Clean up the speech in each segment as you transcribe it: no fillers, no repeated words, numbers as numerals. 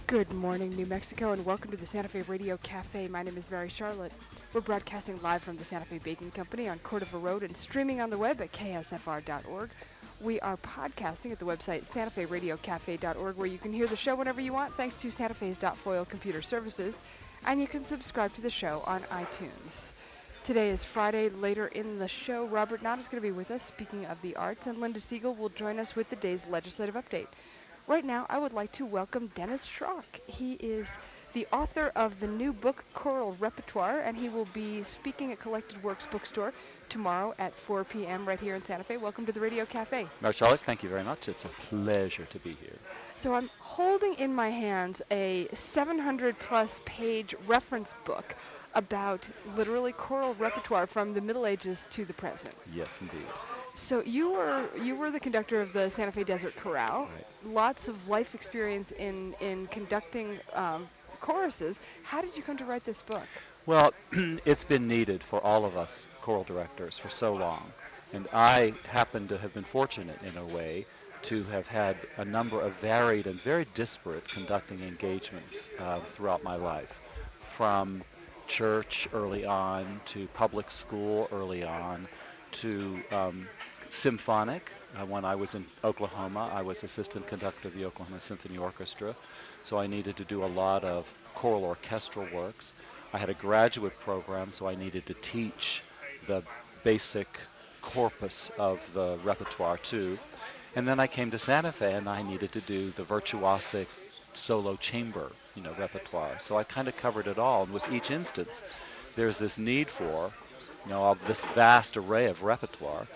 Good morning, New Mexico, and welcome to the Santa Fe Radio Cafe. My name is Mary Charlotte. We're broadcasting live from the Santa Fe Baking Company on Cordova Road and streaming on the web at ksfr.org. We are podcasting at the website santaferadiocafe.org, where you can hear the show whenever you want, thanks to Santa Fe's .foil computer services, and you can subscribe to the show on iTunes. Today is Friday. Later in the show, Robert Knott is going to be with us, speaking of the arts, and Linda Siegel will join us with the day's legislative update. Right now, I would like to welcome Dennis Schrock. He is the author of the new book, Choral Repertoire, and he will be speaking at Collected Works Bookstore tomorrow at 4 p.m. right here in Santa Fe. Welcome to the Radio Cafe. Mary Charlotte, thank you very much. It's a pleasure to be here. So I'm holding in my hands a 700-plus page reference book about literally choral repertoire from the Middle Ages to the present. Yes, indeed. So you were the conductor of the Santa Fe Desert Chorale. Right. Lots of life experience in conducting choruses. How did you come to write this book? Well, it's been needed for all of us choral directors for so long. And I happen to have been fortunate in a way to have had a number of varied and very disparate conducting engagements throughout my life, from church early on to public school early on to symphonic. When I was in Oklahoma, I was assistant conductor of the Oklahoma Symphony Orchestra, so I needed to do a lot of choral orchestral works. I had a graduate program, so I needed to teach the basic corpus of the repertoire too. And then I came to Santa Fe and I needed to do the virtuosic solo chamber, repertoire. So I kind of covered it all. And with each instance, there's this need for, of this vast array of repertoire.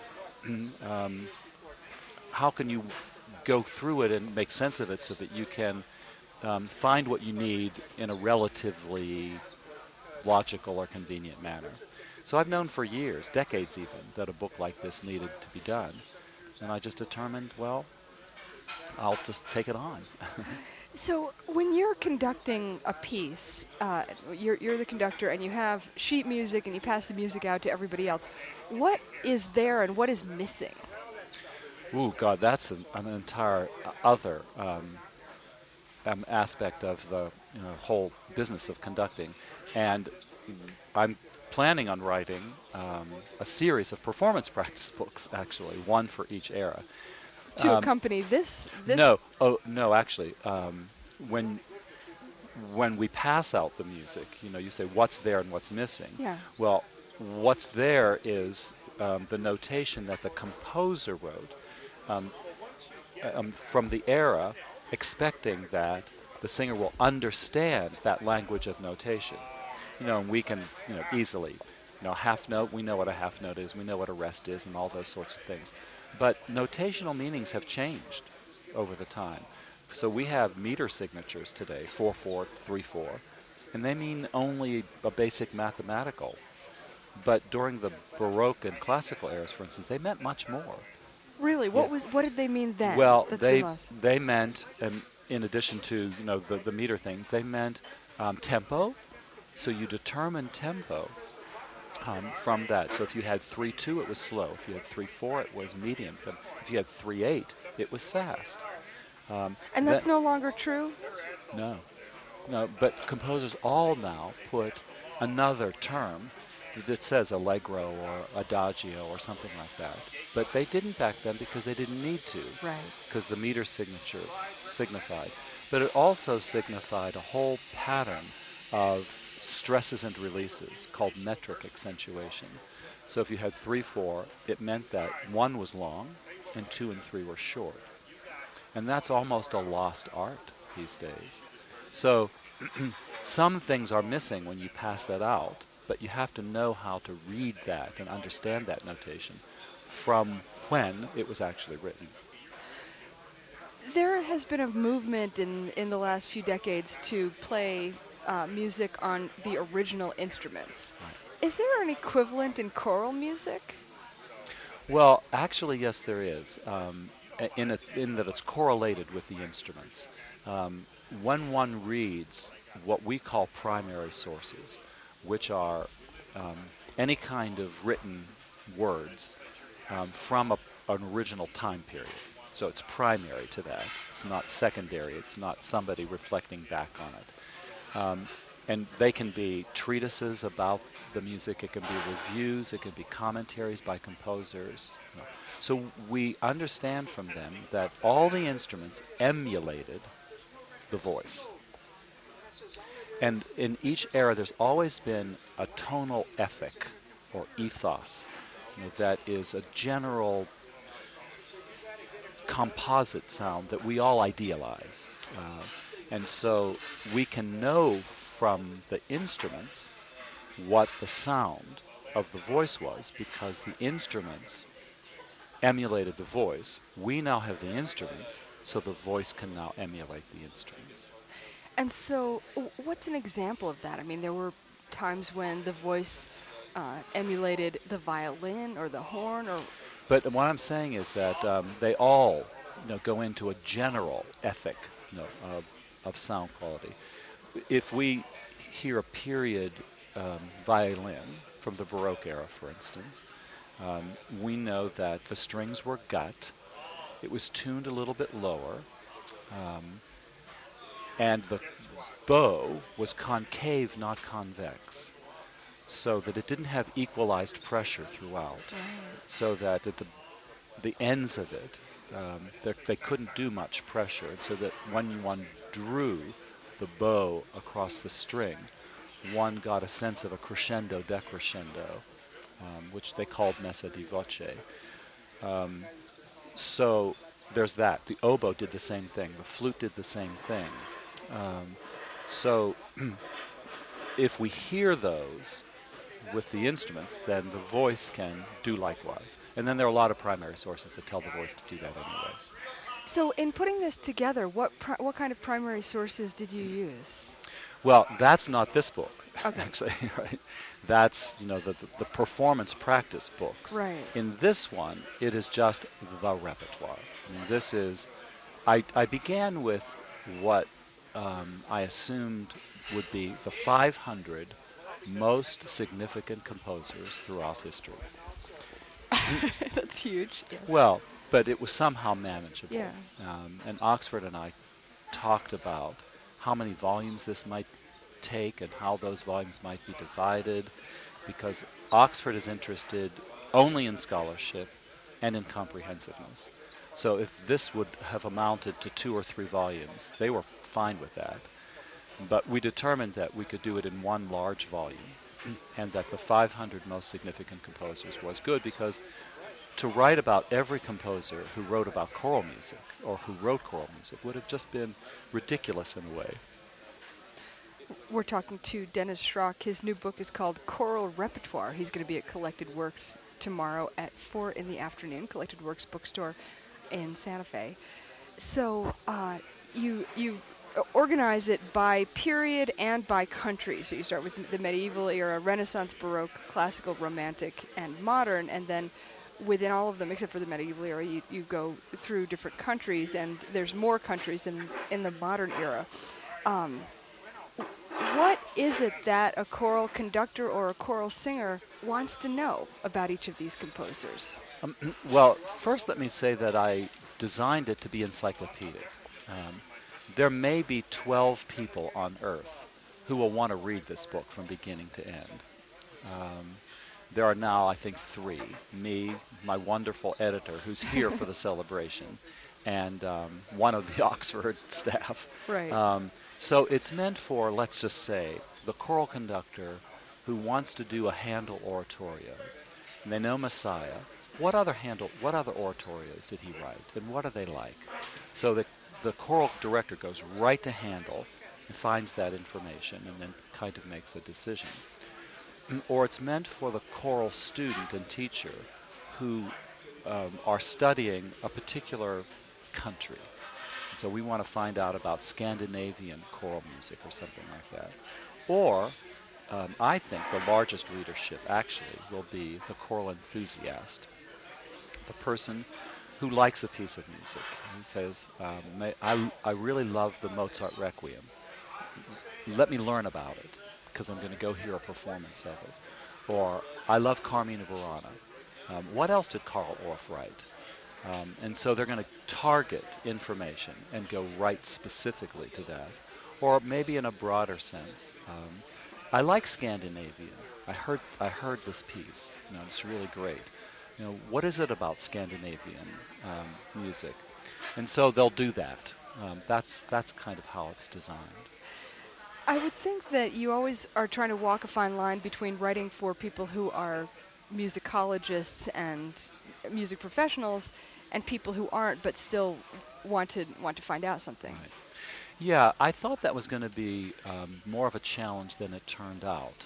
How can you go through it and make sense of it so that you can find what you need in a relatively logical or convenient manner? So I've known for years, decades even, that a book like this needed to be done. And I just determined, well, I'll just take it on. So when you're conducting a piece, you're the conductor and you have sheet music and you pass the music out to everybody else. What is there and what is missing? Ooh, God, that's an entire other aspect of the whole business of conducting. And I'm planning on writing a series of performance practice books, actually, one for each era. To accompany this? No, actually, when we pass out the music, you say what's there and what's missing. Yeah. Well, what's there is the notation that the composer wrote from the era, expecting that the singer will understand that language of notation. And we can, easily, half note, we know what a half note is, we know what a rest is, and all those sorts of things. But notational meanings have changed over the time. So we have meter signatures today, 4/4, 3/4, and they mean only a basic mathematical. But during the Baroque and classical eras, for instance, they meant much more. Really? What did they mean then? Well, they meant, in addition to the meter things, they meant tempo. So you determine tempo from that. So if you had 3/2, it was slow. If you had 3/4, it was medium. If you had 3/8, it was fast. And that's no longer true? No. But composers all now put another term that says allegro or adagio or something like that. But they didn't back then because they didn't need to. Right. Because the meter signature signified. But it also signified a whole pattern of stresses and releases called metric accentuation. So if you had 3/4, it meant that 1 was long and 2 and 3 were short. And that's almost a lost art these days. So some things are missing when you pass that out, but you have to know how to read that and understand that notation from when it was actually written. There has been a movement in the last few decades to play music on the original instruments. Right. Is there an equivalent in choral music? Well, actually, yes, there is, in that it's correlated with the instruments. When one reads what we call primary sources, which are any kind of written words from an original time period. So it's primary to that. It's not secondary. It's not somebody reflecting back on it. And they can be treatises about the music. It can be reviews. It can be commentaries by composers. So we understand from them that all the instruments emulated the voice. And in each era, there's always been a tonal ethic or ethos, that is a general composite sound that we all idealize. And so we can know from the instruments what the sound of the voice was because the instruments emulated the voice. We now have the instruments, so the voice can now emulate the instruments. And so, what's an example of that? I mean, there were times when the voice emulated the violin or the horn, or But what I'm saying is that they all, go into a general ethic, of sound quality. If we hear a period violin from the Baroque era, for instance, we know that the strings were gut. It was tuned a little bit lower, and the bow was concave, not convex, so that it didn't have equalized pressure throughout, so that at the ends of it, they couldn't do much pressure, so that when one drew the bow across the string, one got a sense of a crescendo decrescendo, which they called messa di voce. So there's that. The oboe did the same thing. The flute did the same thing. So if we hear those with the instruments, then the voice can do likewise. And then there are a lot of primary sources that tell the voice to do that anyway. so in putting this together, what kind of primary sources did you use? Well, that's not this book, Okay. actually, right? That's, the performance practice books. Right. In this one, it is just the repertoire. I mean, this is, I began with what I assumed would be the 500 most significant composers throughout history. That's huge. Yes. Well, but it was somehow manageable. Yeah. And Oxford and I talked about how many volumes this might take and how those volumes might be divided, because Oxford is interested only in scholarship and in comprehensiveness. So if this would have amounted to 2 or 3 volumes, they were fine with that. But we determined that we could do it in one large volume and that the 500 most significant composers was good, because to write about every composer who wrote about choral music or who wrote choral music would have just been ridiculous in a way. We're talking to Dennis Schrock. His new book is called Choral Repertoire. He's going to be at Collected Works tomorrow at 4 in the afternoon, Collected Works bookstore in Santa Fe. So you organize it by period and by country. So you start with the medieval era, Renaissance, Baroque, classical, romantic, and modern, and then within all of them, except for the medieval era, you go through different countries, and there's more countries than in the modern era. What is it that a choral conductor or a choral singer wants to know about each of these composers? Well, first let me say that I designed it to be encyclopedic. There may be 12 people on Earth who will want to read this book from beginning to end. There are now, I think, 3. Me, my wonderful editor, who's here for the celebration, and one of the Oxford staff. Right. So it's meant for, let's just say, the choral conductor who wants to do a Handel oratorio. And they know Messiah. What other oratorios did he write, and what are they like? So the choral director goes right to Handel and finds that information and then kind of makes a decision. Or it's meant for the choral student and teacher who are studying a particular country. So we want to find out about Scandinavian choral music or something like that. Or I think the largest readership actually will be the choral enthusiast, the person who likes a piece of music. He says, I really love the Mozart Requiem. Let me learn about it, because I'm going to go hear a performance of it. Or, I love Carmina Burana. What else did Karl Orff write? And so they're going to target information and go right specifically to that. Or maybe in a broader sense. I like Scandinavian. I heard this piece. It's really great. What is it about Scandinavian music? And so they'll do that. That's kind of how it's designed. I would think that you always are trying to walk a fine line between writing for people who are musicologists and music professionals and people who aren't but still want to find out something. Right. Yeah, I thought that was going to be more of a challenge than it turned out.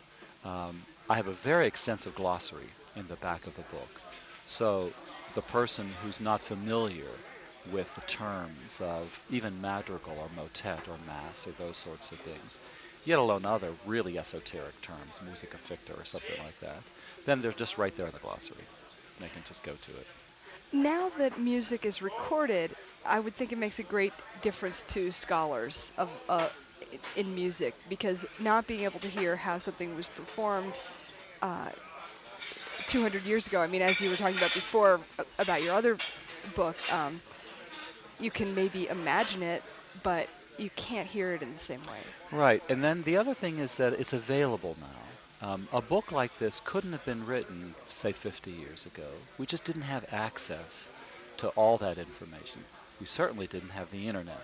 I have a very extensive glossary in the back of the book. So the person who's not familiar with the terms of even madrigal or motet or mass or those sorts of things, yet alone other really esoteric terms, musica ficta or something like that, then they're just right there in the glossary. They can just go to it. Now that music is recorded, I would think it makes a great difference to scholars of in music, because not being able to hear how something was performed uh, 200 years ago. I mean, as you were talking about before about your other book, you can maybe imagine it, but you can't hear it in the same way. Right, and then the other thing is that it's available now. A book like this couldn't have been written, say, 50 years ago. We just didn't have access to all that information. We certainly didn't have the internet.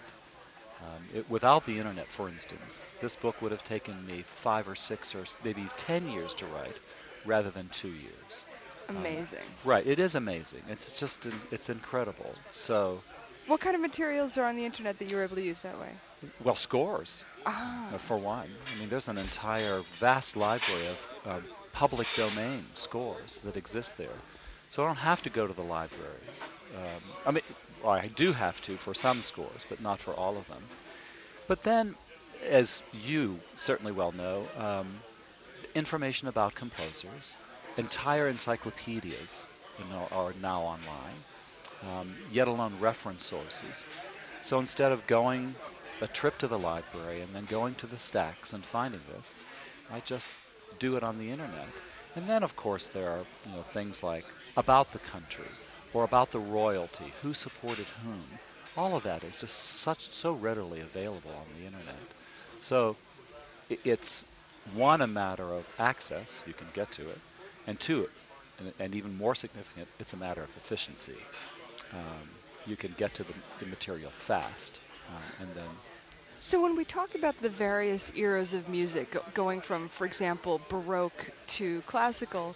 Without the internet, for instance, this book would have taken me 5 or 6 or maybe 10 years to write rather than 2 years. Amazing. Right, it is amazing. It's just, it's incredible. So, What kind of materials are on the internet that you were able to use that way? well, scores. Ah, For one. I mean, there's an entire vast library of public domain scores that exist there. So I don't have to go to the libraries. I mean, well, I do have to for some scores, but not for all of them. But then, as you certainly well know, information about composers, entire encyclopedias, are now online, yet alone reference sources. So instead of going a trip to the library and then going to the stacks and finding this, I just do it on the internet. And then, of course, there are things like about the country or about the royalty, who supported whom. All of that is just so readily available on the internet. So it's one, a matter of access, you can get to it, and two, and even more significant, it's a matter of efficiency. Um, you can get to the material fast, and then so when we talk about the various eras of music, going from, for example, Baroque to classical,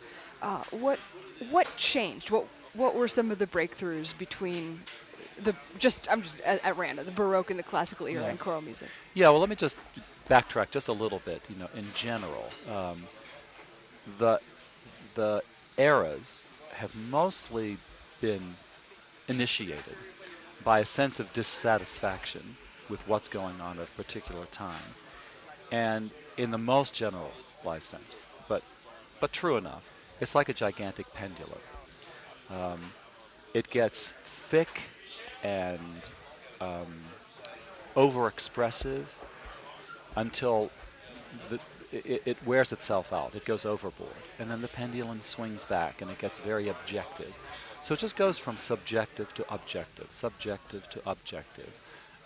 what changed? What were some of the breakthroughs between I'm just at random, the Baroque and the classical era yeah, in choral music? yeah. Well, let me just backtrack just a little bit. In general, the the eras have mostly been initiated by a sense of dissatisfaction with what's going on at a particular time, and in the most generalized sense, but true enough, it's like a gigantic pendulum. Um, it gets thick and um, overexpressive until it wears itself out. It goes overboard, and then the pendulum swings back, and it gets very objective. So it just goes from subjective to objective,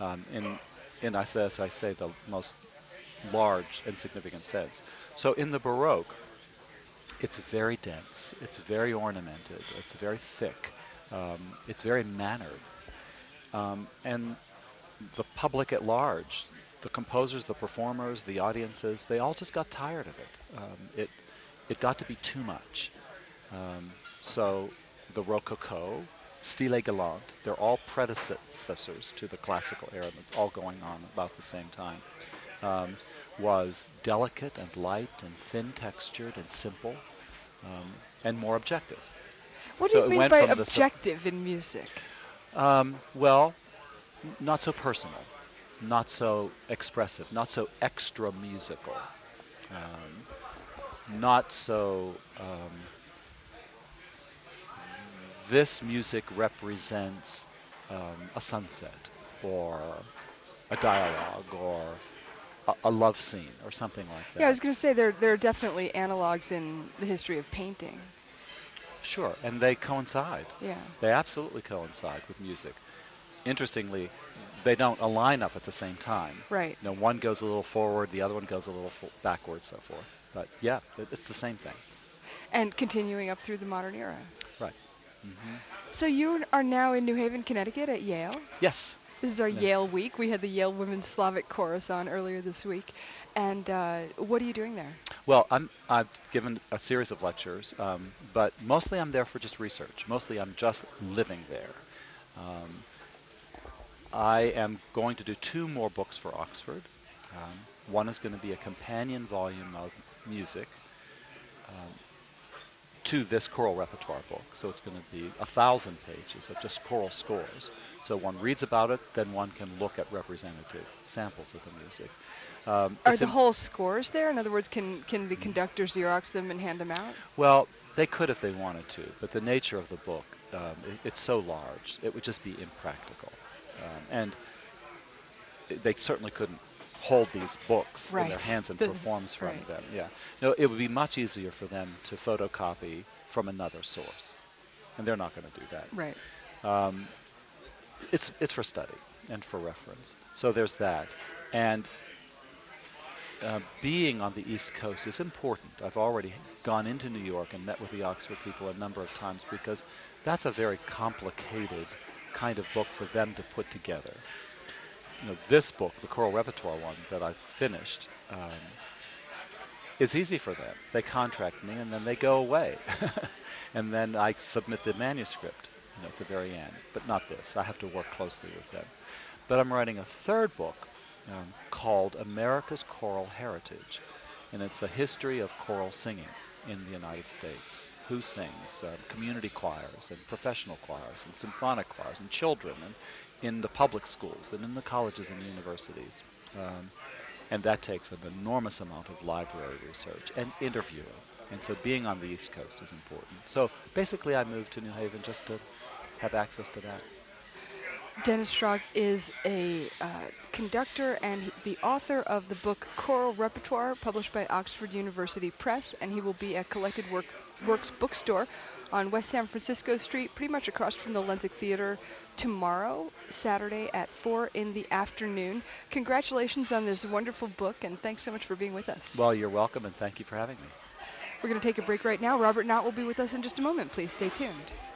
in as I say, the most large and significant sense. So in the Baroque, it's very dense, it's very ornamented, it's very thick, it's very mannered, and the public at large, the composers, the performers, the audiences, they all just got tired of it. It got to be too much. So the Rococo, Stile Galant, they're all predecessors to the classical era that's all going on about the same time. Um, was delicate and light and thin textured and simple, and more objective. What do So you it mean went by from objective in music? well, not so personal, not so expressive, not so extra musical, not so this music represents a sunset or a dialogue or a love scene or something like Yeah, I that. was going to say there are definitely analogs in the history of painting. sure. And they coincide. Yeah. They absolutely coincide with music. Interestingly, they don't align up at the same time. Right. You know, one goes a little forward, the other one goes a little backward, so forth. But yeah, it's the same thing. And continuing up through the modern era. Right. Hmm. So you are now in New Haven, Connecticut at Yale. Yes. This is our Yeah. Yale week. We had the Yale Women's Slavic Chorus on earlier this week. And what are you doing there? Well, I've given a series of lectures, but mostly I'm there for just research. Mostly I'm just living there. Um, I am going to do 2 more books for Oxford. One is going to be a companion volume of music um, to this choral repertoire book. So it's going to be 1,000 pages of just choral scores. So one reads about it, then one can look at representative samples of the music. Are the whole scores there? In other words, can the conductor Xerox them and hand them out? Well, they could if they wanted to, but the nature of the book, it's so large, it would just be impractical. And they certainly couldn't hold these books in their Right. hands and perform from Right. them. Yeah. No, it would be much easier for them to photocopy from another source, and they're not going to do that. Right. It's for study and for reference. So there's that, and being on the East Coast is important. I've already gone into New York and met with the Oxford people a number of times because that's a very complicated kind of book for them to put together. You know, this book, the choral repertoire one that I've finished, is easy for them. They contract me and then they go away. And then I submit the manuscript, you know, at the very end. But not this. I have to work closely with them. But I'm writing a 3rd book called America's Choral Heritage. And it's a history of choral singing in the United States. Who sings? Community choirs and professional choirs and symphonic choirs and children and in the public schools and in the colleges and universities. And that takes an enormous amount of library research and interviewing. And so being on the East Coast is important. So basically I moved to New Haven just to have access to that. Dennis Strauch is a conductor and the author of the book Choral Repertoire, published by Oxford University Press, and he will be at Collected Works Bookstore on West San Francisco Street, pretty much across from the Lensic Theater, tomorrow, Saturday at 4 in the afternoon. Congratulations on this wonderful book, and thanks so much for being with us. Well, you're welcome, and thank you for having me. We're going to take a break right now. Robert Knott will be with us in just a moment. Please stay tuned.